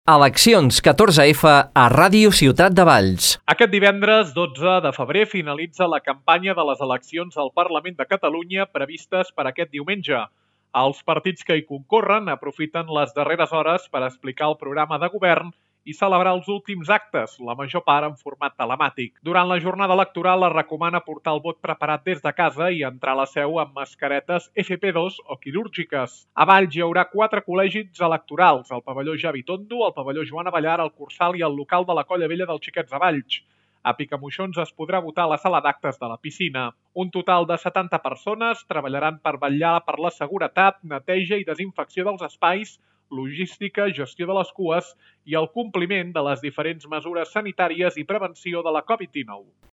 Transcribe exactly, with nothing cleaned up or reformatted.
Eleccions catorze efa a Ràdio Ciutat de Valls. Aquest divendres, dotze de febrer, finalitza la campanya de les eleccions al Parlament de Catalunya previstes per aquest diumenge. Els partits que hi concorren aprofiten les darreres hores per explicar el programa de govern i celebrar els últims actes, la major part en format telemàtic. Durant la jornada electoral es recomana portar el vot preparat des de casa i entrar a la seu amb mascaretes efa pe dos o quirúrgiques. A Valls hi haurà quatre col·legis electorals, el pavelló Javi Tondo, el pavelló Joan Abellar, el Cursal i el local de la Colla Vella dels Xiquets de Valls. A Picamoixons es podrà votar a la sala d'actes de la piscina. Un total de setanta persones treballaran per vetllar per la seguretat, neteja i desinfecció dels espais, logística, gestió de les cues i el compliment de les diferents mesures sanitàries i prevenció de la covid dinou.